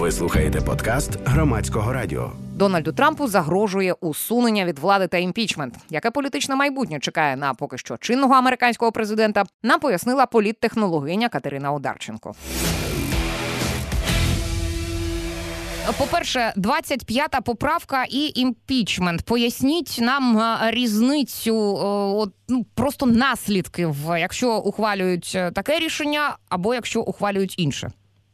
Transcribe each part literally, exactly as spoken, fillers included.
Ви слухаєте подкаст Громадського радіо. Дональду Трампу загрожує усунення від влади та імпічмент. Яке політичне майбутнє чекає на поки що чинного американського президента, нам пояснила політтехнологиня Катерина Одарченко. По-перше, двадцять п'ята поправка і імпічмент. Поясніть нам різницю, от, ну, просто наслідків, якщо ухвалюють таке рішення, або якщо ухвалюють інше.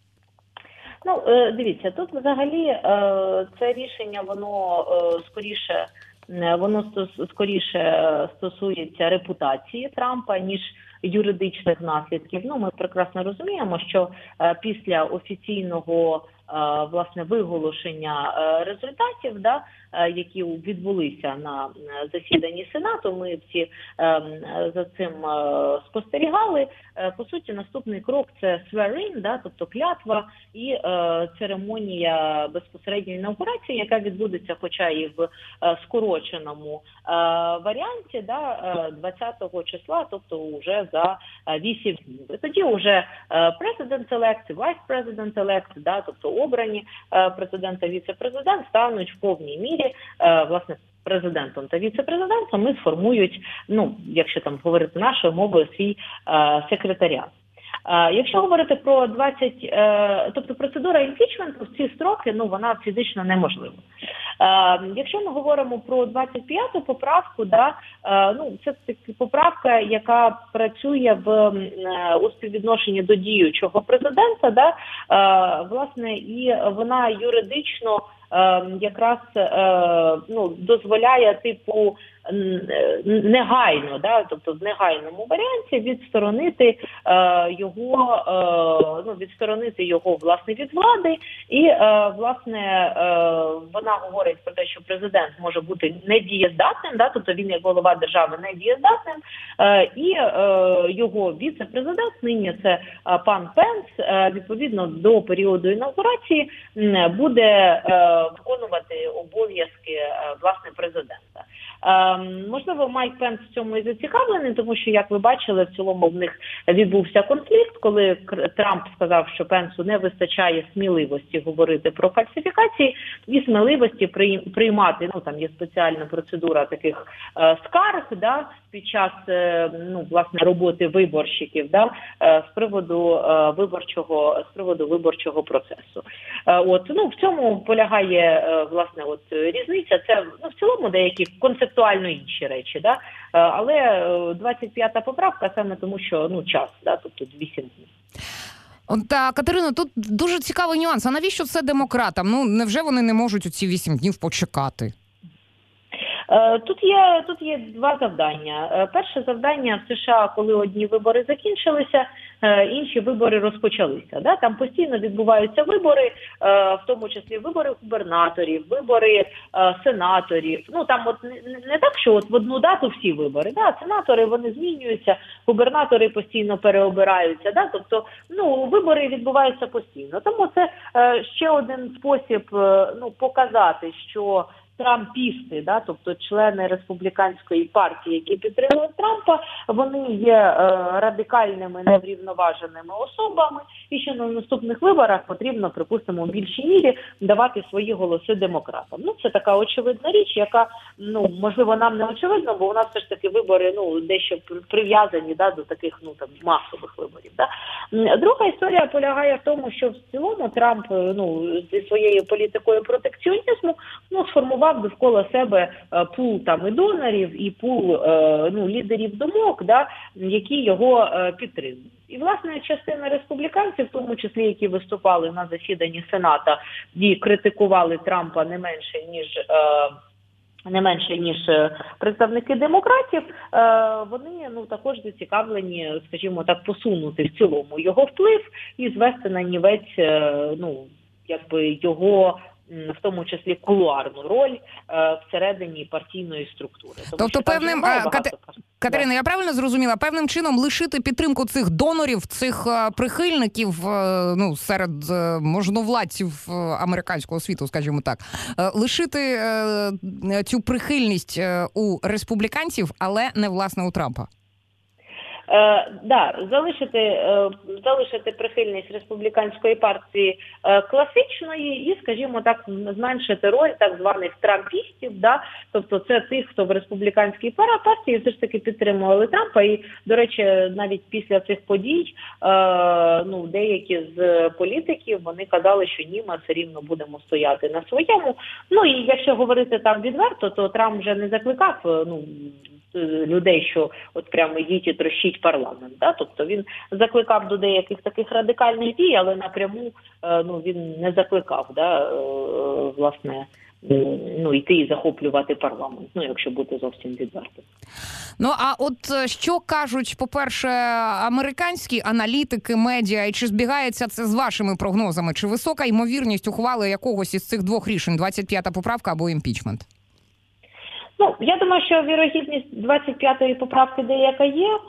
Ну, дивіться, тут взагалі це рішення, воно скоріше, воно скоріше стосується репутації Трампа, ніж юридичних наслідків. Ну, ми прекрасно розуміємо, що після офіційного власне виголошення результатів, да, які відбулися на засіданні Сенату, ми всі за цим спостерігали. По суті, наступний крок – це swearing, да, тобто клятва і церемонія безпосередньої інавгурації, яка відбудеться, хоча і в скороченому варіанті, да, двадцятого числа, тобто вже за вісім днів. І тоді вже президент-елект, вайс-президент-елект, да, тобто обрані президент та віце-президент стануть в повній мірі, власне, президентом та віце-президентом і сформують, ну, якщо там говорити нашою мовою, свій секретаріат. Якщо говорити про двадцять, тобто процедура імпічменту в ці строки, ну, вона фізично неможлива. Якщо ми говоримо про двадцять п'яту поправку, да, ну, це таки поправка, яка працює в у співвідношенні до діючого президента, да, власне, і вона юридично якраз, ну, дозволяє, типу, негайно, да, тобто в негайному варіанті відсторонити е, його, е, ну, відсторонити його, власне, від влади, і, е, власне, е, вона говорить про те, що президент може бути недієздатним, да, тобто він як голова держави недієздатним, е, і е, його віце-президент, нині це е, пан Пенс, е, відповідно до періоду інавгурації е, буде е, виконувати обов'язки, е, власне, президента. Ем, можливо, Майк Пенс в цьому і зацікавлений, тому що, як ви бачили, в цілому в них відбувся конфлікт, коли Трамп сказав, що Пенсу не вистачає сміливості говорити про фальсифікації і сміливості приймати, ну, там є спеціальна процедура таких е, скарг, да, під час, е, ну, власне, роботи виборщиків, да, е, з приводу е, виборчого, з приводу виборчого процесу. Е, от, ну, в цьому полягає, е, власне, от різниця. Це, ну, в цілому деякі концептуально інші речі, да? Але двадцять п'ята поправка саме тому, що, ну, час, да? Тобто вісім днів. Та, Катерино, тут дуже цікавий нюанс. А навіщо це демократам? Ну, невже вони не можуть у ці вісім днів почекати? Тут є, тут є два завдання. Перше завдання в США, коли одні вибори закінчилися, інші вибори розпочалися. Да? Там постійно відбуваються вибори, в тому числі вибори губернаторів, вибори сенаторів. Ну, там от не так, що от в одну дату всі вибори. Да? Сенатори, вони змінюються, губернатори постійно переобираються. Да? Тобто, ну, вибори відбуваються постійно. Тому це ще один спосіб, ну, показати, що трампісти, да, тобто члени республіканської партії, які підтримують Трампа, вони є е, радикальними, неврівноваженими особами, і що на наступних виборах потрібно, припустимо, в більшій мірі давати свої голоси демократам. Ну, це така очевидна річ, яка, ну, можливо, нам не очевидна, бо у нас все ж таки вибори, ну, дещо прив'язані, да, до таких, ну, там, масових виборів. Да. Друга історія полягає в тому, що в цілому Трамп, ну, зі своєю політикою протекціонізму, ну, сформував довкола себе пул там і донорів, і пул, ну, лідерів думок, да, які його підтримують. І, власне, частина республіканців, в тому числі, які виступали на засіданні Сената і критикували Трампа не менше, ніж не менше, ніж представники демократів, вони, ну, також зацікавлені, скажімо так, посунути в цілому його вплив і звести на нівець, ну, якби його, в тому числі, кулуарну роль е, всередині партійної структури. Тому, тобто, певним, а, Кат... Катерина, да. Я правильно зрозуміла, певним чином лишити підтримку цих донорів, цих а, прихильників, а, ну, серед а, можновладців а, американського світу, скажімо так, а, лишити а, цю прихильність а, у республіканців, але не, власне, у Трампа? Е, да, залишити, е, залишити прихильність республіканської партії е, класичної і, скажімо так, зменшити роль так званих трампістів, да, тобто це тих, хто в республіканській партії все ж таки підтримували Трампа. І, до речі, навіть після цих подій, е, ну, деякі з політиків, вони казали, що ні, ми все рівно будемо стояти на своєму. Ну, і якщо говорити там відверто, то Трамп вже не закликав, ну, людей, що от прямо йдіть і трощіть парламент. Да? Тобто він закликав до деяких таких радикальних дій, але напряму ну, він не закликав, да, власне, ну, йти і захоплювати парламент, ну, якщо бути зовсім відвертим. Ну, а от що кажуть, по-перше, американські аналітики, медіа, і чи збігається це з вашими прогнозами? Чи висока ймовірність ухвали якогось із цих двох рішень, двадцять п'ята поправка або імпічмент? Ну, я думаю, що вірогідність двадцять п'ятої поправки деяка є, е,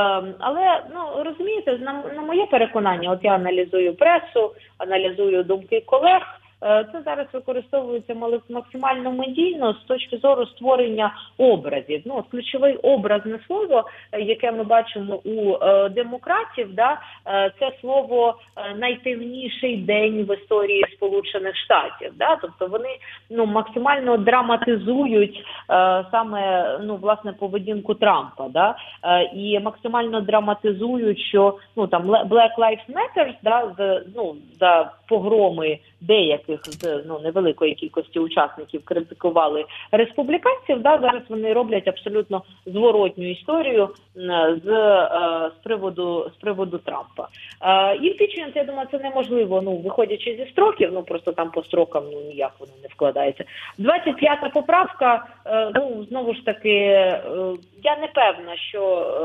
але, ну, розумієте, на, на моє переконання, от я аналізую пресу, аналізую думки колег, е, це зараз використовується максимально медійно з точки зору створення образів. Ну, от ключовий образне слово, яке ми бачимо у е, демократів, да, е, це слово е, найтемніший день в історії Сполучених Штатів. Да? Тобто вони, ну, максимально драматизують е, саме, ну, власне, поведінку Трампа, да? е, і максимально драматизують, що, ну, там Black Lives Matter, да, з, ну, за погроми деяких з, ну, невеликої кількості учасників критикували республіканців, да, зараз вони роблять абсолютно зворотню історію з, е, з приводу з приводу Трампа. Е, імпічмент, я думаю, це неможливо, ну, виходячи зі строків, ну, просто там по строкам, ну, ніяк воно не вкладається. двадцять п'ята поправка, е, ну, знову ж таки, е, я не певна, що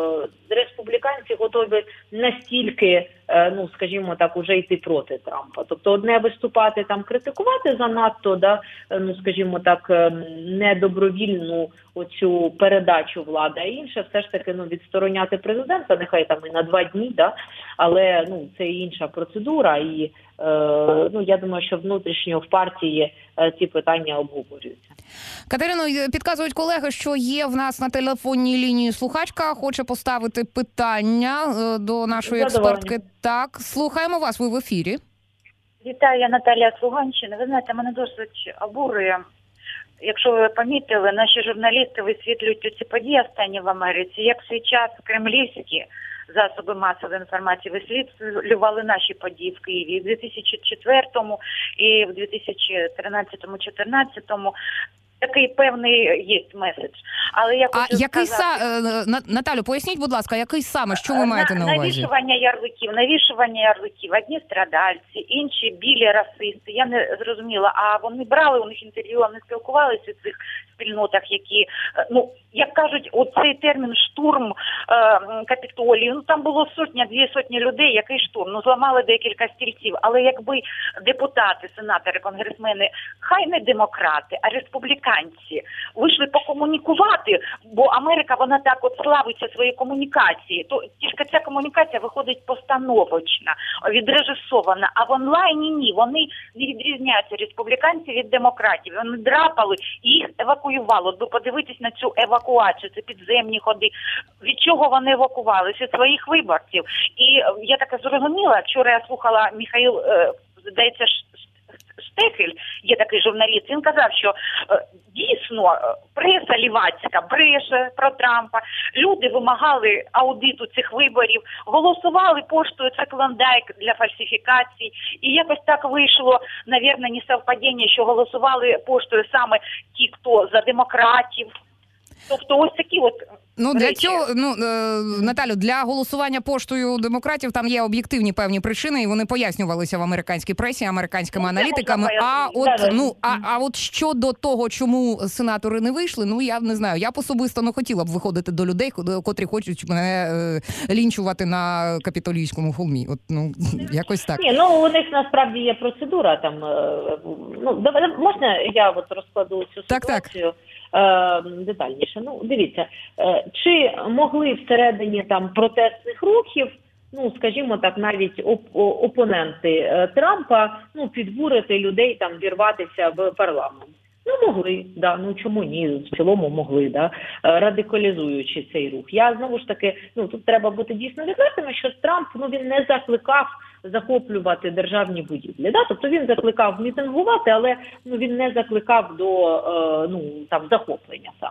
е, республіканці готові настільки, е, ну, скажімо так, уже йти проти Трампа. Тобто одне виступати там, критикувати занадто, да, ну, скажімо так, недобровільну оцю передачу влади, а інше все ж таки, ну, відстороняти президента, нехай там і на два дні, да, але, ну, це інша процедура, і, е, ну, я думаю, що внутрішньо в партії е, ці питання обговорюються. Катерино, підказують колеги, що є в нас на телефонній лінії слухачка, хоче поставити питання е, до нашої експертки. Так, слухаємо вас, ви в ефірі. Вітаю, я Наталія з Луганщини. Ви знаєте, мене досить обурює. Якщо ви помітили, наші журналісти висвітлюють ці події останні в Америці, як в свій час кремлівські засоби масової інформації висвітлювали наші події в Києві в дві тисячі четвертому і в дві тисячі тринадцятому-чотирнадцятому. Такий певний є меседж. Але я хочу а який сказати... са... Наталю, поясніть, будь ласка, який саме, що ви маєте на, на увазі? Навішування ярликів, навішування ярликів. Одні страдальці, інші білі расисти. Я не зрозуміла, а вони брали у них інтерв'ю, вони спілкувалися у цих спільнотах, які, ну, як кажуть, оцей термін штурм е, Капітолію, ну, там було сотня, дві сотні людей, який штурм, ну, зламали декілька стільців. Але якби депутати, сенатори, конгресмени, хай не демократи, а республіканці, вийшли покомунікувати, бо Америка, вона так от славиться своєю комунікацією, то тільки ця комунікація виходить постановочна, відрежисована, а в онлайні ні, вони не відрізняються, республіканці від демократів, вони драпали і їх евакуювало. От ви подивитесь на цю евакуацію, це підземні ходи, від чого вони евакувалися? Від своїх виборців. І я так зрозуміла, вчора я слухала Михаїл, здається, Штефель, є такий журналіст, він казав, що дійсно преса лівацька бреше про Трампа, люди вимагали аудиту цих виборів, голосували поштою, це клондайк для фальсифікацій, і якось так вийшло, навірно, несовпадіння, що голосували поштою саме ті, хто за демократів. Тобто ось такі от Ну, для речі. цього, ну, е, Наталю, для голосування поштою демократів там є об'єктивні певні причини, і вони пояснювалися в американській пресі, американськими ну, аналітиками. А от, да, ну, а, а от щодо того, чому сенатори не вийшли, ну, я не знаю. Я особисто не хотіла б виходити до людей, котрі хочуть мене е, лінчувати на Капітолійському холмі. От, ну, якось так. Ні, ну, у них насправді є процедура там, е, ну, давай, можна я от розкладу цю ситуацію? Так, так. Детальніше. Ну, дивіться, чи могли всередині там протестних рухів, ну, скажімо так, навіть оп- опоненти Трампа, ну, підбурити людей там вірватися в парламент? Ну, могли, да, ну чому ні, в цілому могли, да, радикалізуючи цей рух. Я, знову ж таки, ну, тут треба бути дійсно відвертими, що Трамп, ну, він не закликав захоплювати державні будівлі, да, тобто він закликав мітингувати, але, ну, він не закликав до, е, ну, там, захоплення сам.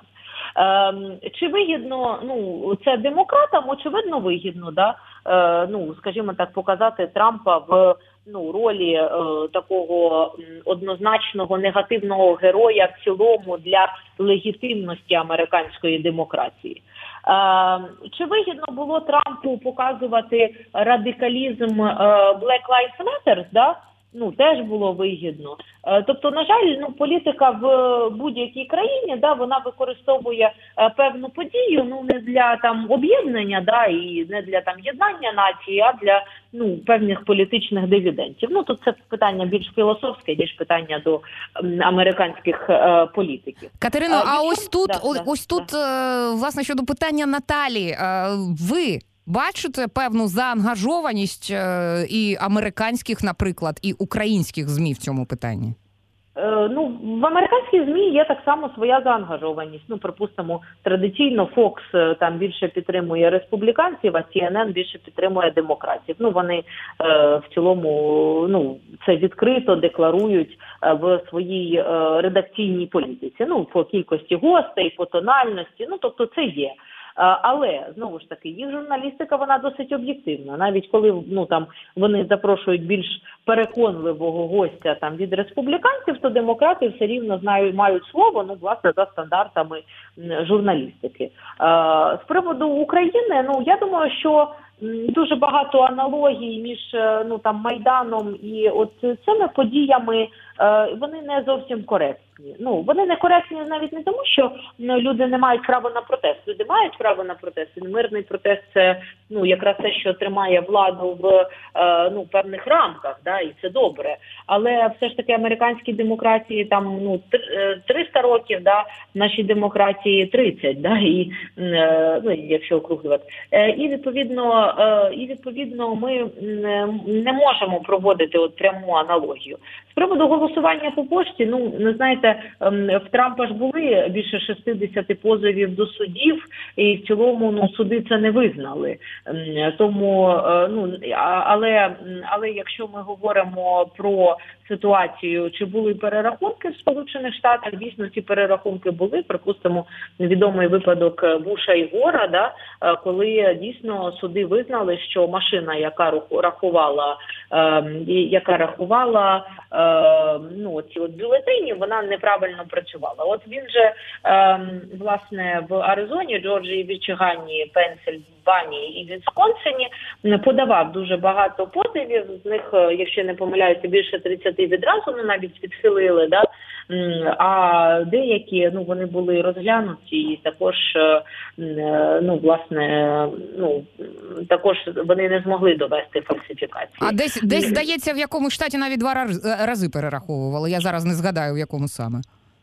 Е, чи вигідно, ну, це демократам, очевидно, вигідно, да, е, ну, скажімо так, показати Трампа в, ну, ролі е, такого однозначного негативного героя в цілому для легітимності американської демократії. Е, чи вигідно було Трампу показувати радикалізм е, Black Lives Matter, да? Ну, теж було вигідно. Е, тобто, на жаль, ну, політика в будь-якій країні, да, вона використовує е, певну подію, ну, не для там об'єднання, да, і не для там єднання нації, а для, ну, певних політичних дивідендів. Ну, тут це питання більш філософське, ніж питання до м, американських е, політиків. Катерино, а, а ось тут, да, о, да, ось тут, да. е, власне, щодо питання Наталі, е, ви бачите певну заангажованість е, і американських, наприклад, і українських ЗМІ в цьому питанні? Е, ну, в американській ЗМІ є так само своя заангажованість. Ну, припустимо, традиційно Fox е, там більше підтримує республіканців, а Сі Ен Ен більше підтримує демократів. Ну, вони е, в цілому, ну, це відкрито декларують е, в своїй е, редакційній політиці. Ну, по кількості гостей, по тональності, ну, тобто це є. Але, знову ж таки, їх журналістика, вона досить об'єктивна. Навіть коли, ну, там, вони запрошують більш переконливого гостя там, від республіканців, то демократи все рівно знають, мають слово, ну, власне, за стандартами журналістики. З приводу України, ну, я думаю, що дуже багато аналогій між, ну, там, Майданом і от цими подіями, вони не зовсім коректні. Ну, вони не коректні навіть не тому, що ну, люди не мають права на протест. Люди мають право на протест. Мирний протест – це, ну, якраз те, що тримає владу в, ну, певних рамках, да, і це добре. Але все ж таки американській демократії там, ну, триста років, да, нашій демократії тридцять, да, і, ну, якщо округлювати. І відповідно, і відповідно ми не можемо проводити от пряму аналогію. З приводу голосування по пошті, ну, не знаєте, в Трампа ж були більше шістдесят позовів до судів, і в цілому, ну, суди це не визнали. Тому, ну, але, але якщо ми говоримо про ситуацію, чи були перерахунки в Сполучених Штатах, дійсно ці перерахунки були, припустимо, відомий випадок Буша і Гора, да, коли дійсно суди визнали, що машина, яка рахувала, яка рахувала ну, ці от бюлетені, вона неправильно працювала. От він же, власне, в Аризоні, Джорджії, Мічигані, Пенсильванії і Вісконсині подавав дуже багато позовів, з них, якщо не помиляюся, більше тридцять відразу, ну, навіть відхилили, да? А деякі, ну, вони були розглянуті і також, ну, власне, ну, також вони не змогли довести фальсифікації. А десь, десь здається, в якому штаті навіть два рази перераховували, я зараз не згадаю, в якому саме.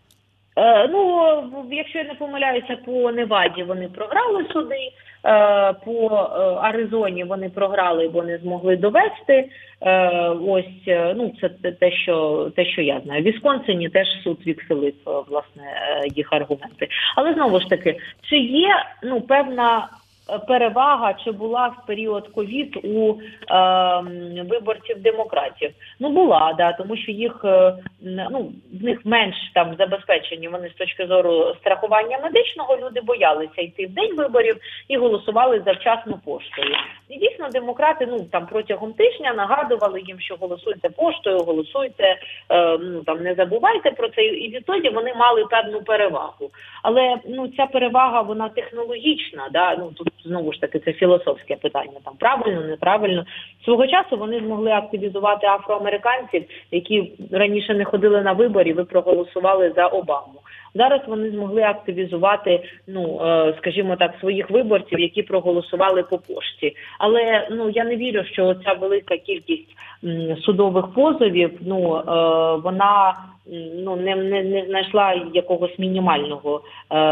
Ну, якщо я не помиляюся, по Неваді вони програли суди, по Аризоні вони програли, бо не змогли довести. Ось, ну, це те, що, те, що я знаю. В Вісконсині теж суд відхилив, власне, їх аргументи. Але, знову ж таки, чи є, ну, певна перевага, чи була в період ковід у е, виборців-демократів? Ну, була, да, тому що їх, е, ну, в них менш там забезпечені вони з точки зору страхування медичного, люди боялися йти в день виборів і голосували завчасно поштою. І дійсно демократи, ну, там протягом тижня нагадували їм, що голосуйте поштою, голосуйте, е, ну, там не забувайте про це, і відтоді вони мали певну перевагу. Але, ну, ця перевага, вона технологічна, да, ну, тут знову ж таки, це філософське питання, там правильно, неправильно. Свого часу вони змогли активізувати афроамериканців, які раніше не ходили на вибори, ви проголосували за Обаму. Зараз вони змогли активізувати, ну, скажімо так, своїх виборців, які проголосували по пошті. Але, ну, я не вірю, що ця велика кількість судових позовів, ну, вона, ну, не, не, не знайшла якогось мінімального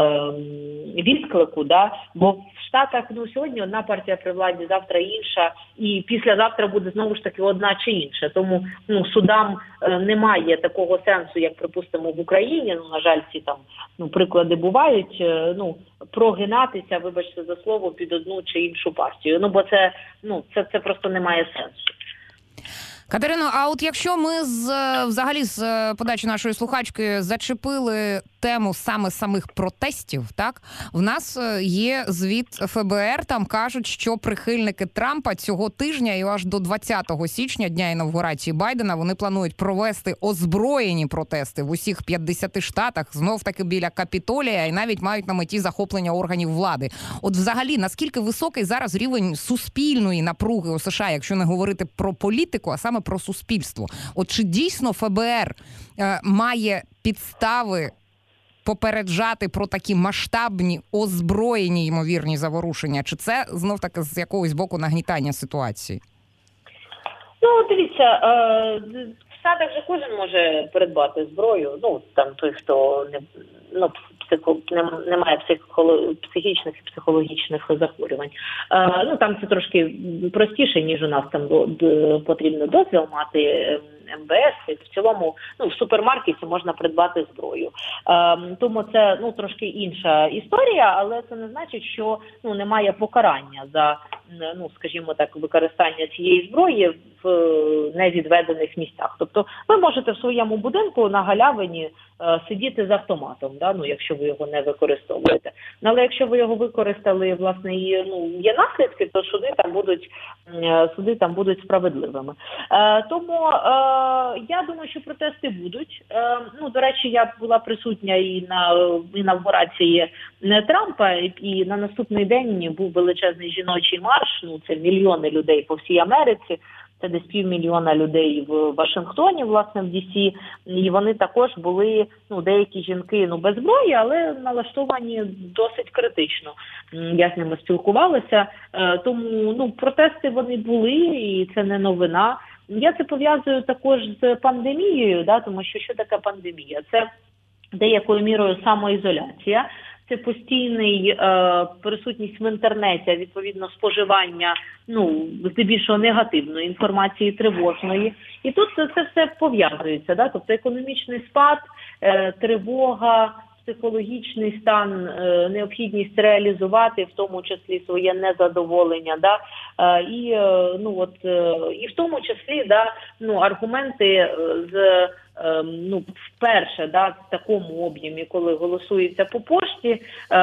відклику, да? Бо в Штатах, ну, сьогодні одна партія при владі, завтра інша, і післязавтра буде знову ж таки одна чи інша. Тому, ну, судам е, немає такого сенсу, як, припустимо, в Україні. Ну, на жаль, ці там, ну, приклади бувають, е, ну, прогинатися, вибачте за слово, під одну чи іншу партію. Ну, бо це, ну, це, це просто не має сенсу. Катерино, а от якщо ми з взагалі з подачі нашої слухачки зачепили тему саме самих протестів, так, в нас є звіт Еф Бе Ер, там кажуть, що прихильники Трампа цього тижня і аж до двадцятого січня, дня інавгурації Байдена, вони планують провести озброєні протести в усіх п'ятдесяти штатах, знов-таки біля Капітолія, і навіть мають на меті захоплення органів влади. От взагалі, наскільки високий зараз рівень суспільної напруги у США, якщо не говорити про політику, а саме про суспільство? От чи дійсно Еф Бе Ер е, має підстави попереджати про такі масштабні, озброєні, ймовірні заворушення? Чи це, знов-таки, з якогось боку нагнітання ситуації? Ну, дивіться, е, в Штатах же кожен може придбати зброю. Ну, там той, хто не, ну, психо, не, не має психоло, психічних і психологічних захворювань. Е, ну, там це трошки простіше, ніж у нас. Там до, до, потрібно дозвіл мати Ем Бе Ес, і в цілому, ну, в супермаркеті можна придбати зброю. Е, тому це, ну, трошки інша історія, але це не значить, що, ну, немає покарання за, ну, скажімо так, використання цієї зброї в невідведених місцях. Тобто ви можете в своєму будинку на галявині е, сидіти з автоматом, да, ну, якщо ви його не використовуєте. Але якщо ви його використали, власне, і, ну, є наслідки, то суди там будуть, е, суди там будуть справедливими. Е, тому е, я думаю, що протести будуть. Е, ну, до речі, я була присутня і на інавгурації Трампа, і на наступний день був величезний жіночий марш. Ну, це мільйони людей по всій Америці. Це десь півмільйона людей в Вашингтоні, власне, в Ді Сі. І вони також були, ну, деякі жінки, ну, без зброї, але налаштовані досить критично. Я з ними спілкувалася. Е, тому, ну, протести вони були, і це не новина. Я це пов'язую також з пандемією, да, тому що що таке пандемія? Це деякою мірою самоізоляція, це постійний е, присутність в інтернеті, відповідно споживання, ну, здебільшого негативної інформації, тривожної. І тут це, це все пов'язується, да? Тобто економічний спад, е, тривога, психологічний стан, е, необхідність реалізувати, в тому числі своє незадоволення, да, е, і е, ну от е, і в тому числі, да, ну, аргументи е, з е, ну, вперше, да, в такому об'ємі, коли голосується по пошті,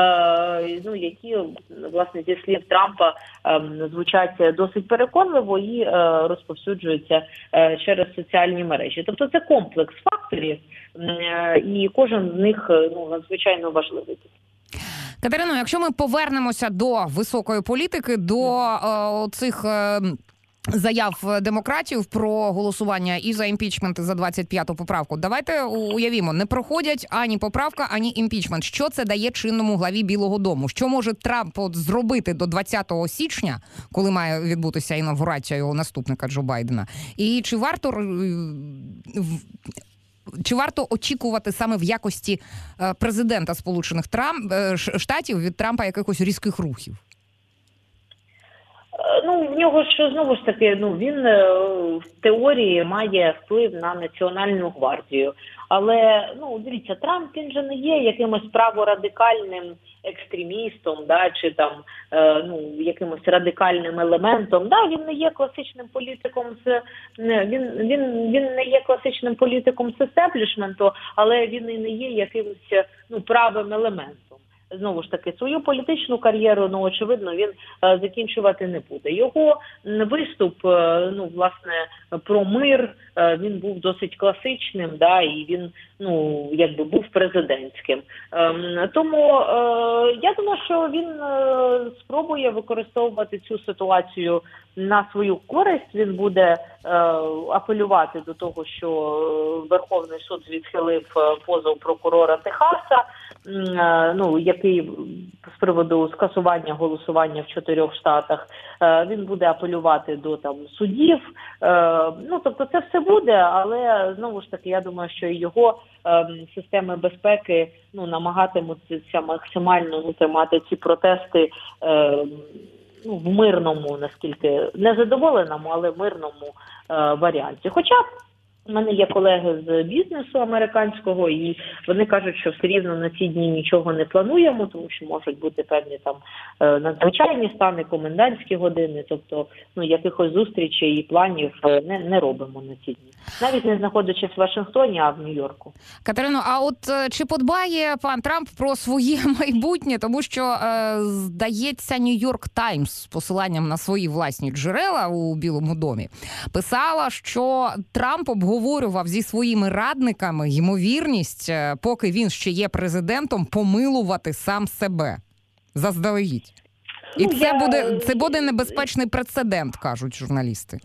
е, ну, які, власне, зі слів Трампа е, звучать досить переконливо і е, розповсюджуються е, через соціальні мережі. Тобто це комплекс факторів, е, і кожен з них, ну, надзвичайно важливий. Катерино, якщо ми повернемося до високої політики, до е, цих е, заяв демократів про голосування і за імпічмент, і за двадцять п'яту поправку, давайте уявімо, не проходять ані поправка, ані імпічмент. Що це дає чинному главі Білого дому? Що може Трамп от зробити до двадцятого січня, коли має відбутися інавгурація його наступника Джо Байдена? І чи варто... Чи варто очікувати саме в якості президента Сполучених Трамп, Штатів від Трампа якихось різких рухів? Ну, в нього ж, знову ж таки, ну, він в теорії має вплив на Національну гвардію. Але, ну, дивіться, Трамп, він же не є якимось праворадикальним екстремістом, да, чи там, е, ну, якимось радикальним елементом. Да, він не є класичним політиком з він, він, він не є класичним політиком з естеблішменту, але він і не є якимось, ну, правим елементом. Знову ж таки, свою політичну кар'єру, ну, очевидно, він е, закінчувати не буде. Його виступ, е, ну, власне, про мир, е, він був досить класичним, да, і він, ну, якби був президентським. Е, тому е, я думаю, що він е, спробує використовувати цю ситуацію на свою користь. Він буде е, апелювати до того, що Верховний суд відхилив позов прокурора Техаса, е, ну, який з приводу скасування голосування в чотирьох штатах. Е, він буде апелювати до там судів. Е, ну, тобто це все буде, але знову ж таки, я думаю, що і його е, системи безпеки ну, намагатимуться максимально ну, тримати ці протести е, ну, в мирному, наскільки незадоволеному, але мирному е, варіанті. Хоча у мене є колеги з бізнесу американського, і вони кажуть, що все рівно на ці дні нічого не плануємо, тому що можуть бути певні там е, надзвичайні стани, комендантські години, тобто ну, якихось зустрічей і планів не, не робимо на ці дні. Навіть не знаходячись в Вашингтоні, а в Нью-Йорку. Катерино, а от чи подбає пан Трамп про своє майбутнє? Тому що, е, здається, Нью-Йорк Таймс з посиланням на свої власні джерела у Білому домі писала, що Трамп обговорював зі своїми радниками ймовірність, поки він ще є президентом, помилувати сам себе заздалегідь. І ну, це, я... буде, це буде небезпечний прецедент, кажуть журналісти.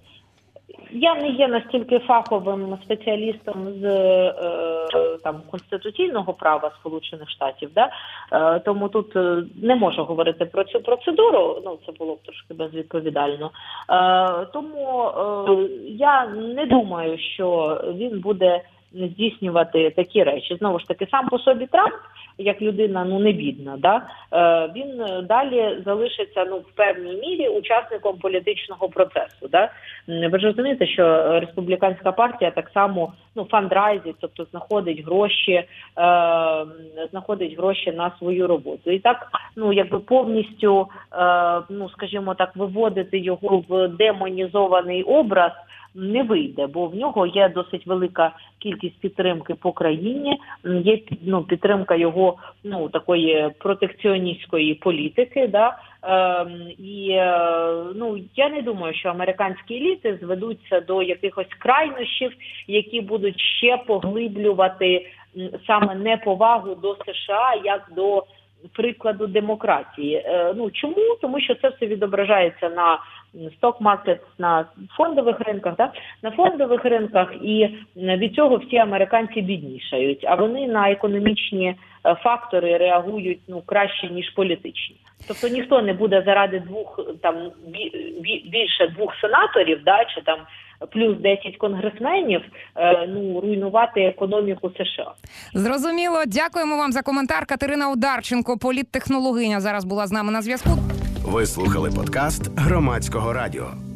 Я не є настільки фаховим спеціалістом з е, там конституційного права Сполучених Штатів, да? Е, тому тут не можу говорити про цю процедуру, ну це було б трошки безвідповідально. Е, тому е, я не думаю, що він буде здійснювати такі речі. Знову ж таки, сам по собі Трамп, як людина, ну не бідна, да? е, він далі залишиться ну в певній мірі учасником політичного процесу. Да? Ви ж розумієте, що республіканська партія так само ну фандрайзить, тобто знаходить гроші, е, знаходить гроші на свою роботу. І так, ну якби повністю, е, ну скажімо так, виводити його в демонізований образ не вийде, бо в нього є досить велика кількість підтримки по країні, є ну, підтримка його ну, такої протекціоністської політики, да? Е, і е, ну, я не думаю, що американські еліти зведуться до якихось крайнощів, які будуть ще поглиблювати саме неповагу до США як до прикладу демократії. Е, ну чому? Тому що це все відображається на сток-маркет, на фондових ринках, да? На фондових ринках, і від цього всі американці біднішають, а вони на економічні фактори реагують ну краще, ніж політичні. Тобто ніхто не буде заради двох там більше двох сенаторів, да, чи там плюс десять конгресменів, е, ну, руйнувати економіку США. Зрозуміло. Дякуємо вам за коментар. Катерина Одарченко, політтехнологиня, зараз була з нами на зв'язку. Ви слухали подкаст Громадського радіо.